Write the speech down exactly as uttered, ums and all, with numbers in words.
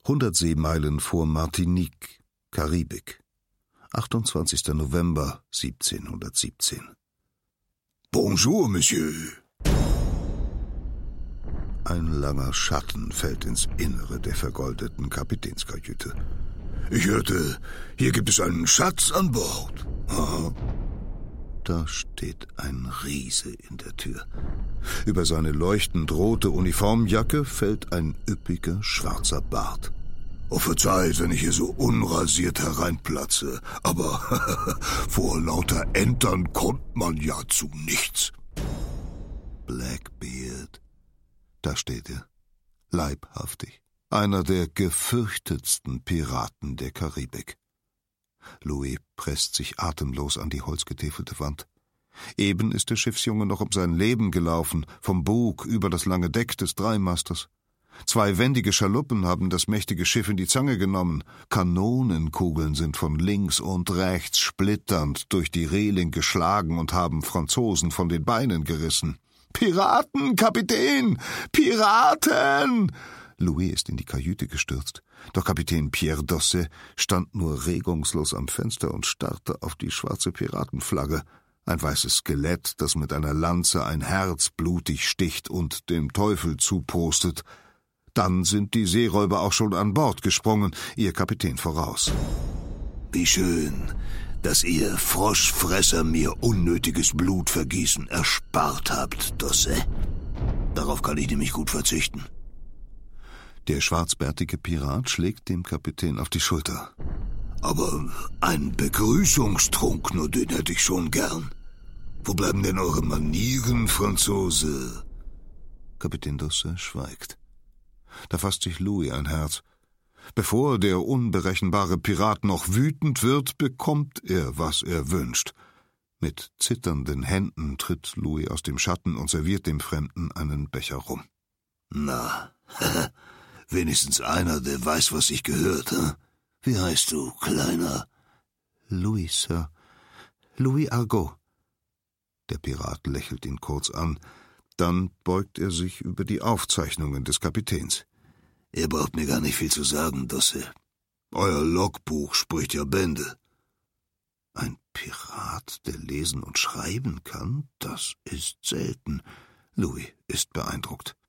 hundert Seemeilen vor Martinique, Karibik. achtundzwanzigster November siebzehnhundertsiebzehn. Bonjour, Monsieur. Ein langer Schatten fällt ins Innere der vergoldeten Kapitänskajüte. Ich hörte, hier gibt es einen Schatz an Bord. Aha. Da steht ein Riese in der Tür. Über seine leuchtend rote Uniformjacke fällt ein üppiger, schwarzer Bart. Oh, verzeiht, wenn ich hier so unrasiert hereinplatze, aber vor lauter Entern kommt man ja zu nichts. Blackbeard, da steht er, leibhaftig, einer der gefürchtetsten Piraten der Karibik. Louis presst sich atemlos an die holzgetäfelte Wand. Eben ist der Schiffsjunge noch um sein Leben gelaufen, vom Bug über das lange Deck des Dreimasters. Zwei wendige Schaluppen haben das mächtige Schiff in die Zange genommen. Kanonenkugeln sind von links und rechts splitternd durch die Reling geschlagen und haben Franzosen von den Beinen gerissen. »Piraten, Kapitän! Piraten!« Louis ist in die Kajüte gestürzt, doch Kapitän Pierre Dosset stand nur regungslos am Fenster und starrte auf die schwarze Piratenflagge, ein weißes Skelett, das mit einer Lanze ein Herz blutig sticht und dem Teufel zuprostet. Dann sind die Seeräuber auch schon an Bord gesprungen, ihr Kapitän voraus. »Wie schön, dass ihr Froschfresser mir unnötiges Blutvergießen erspart habt, Dosset. Darauf kann ich nämlich gut verzichten.« Der schwarzbärtige Pirat schlägt dem Kapitän auf die Schulter. »Aber einen Begrüßungstrunk, nur den hätte ich schon gern. Wo bleiben denn eure Manieren, Franzose?« Kapitän Dosset schweigt. Da fasst sich Louis ein Herz. Bevor der unberechenbare Pirat noch wütend wird, bekommt er, was er wünscht. Mit zitternden Händen tritt Louis aus dem Schatten und serviert dem Fremden einen Becher rum. »Na, wenigstens einer, der weiß, was sich gehört, hm? Wie heißt du, Kleiner?« »Louis, Sir. Louis Argot.« Der Pirat lächelt ihn kurz an. Dann beugt er sich über die Aufzeichnungen des Kapitäns. »Ihr braucht mir gar nicht viel zu sagen, Dosset. Euer Logbuch spricht ja Bände.« Ein Pirat, der lesen und schreiben kann, das ist selten. Louis ist beeindruckt.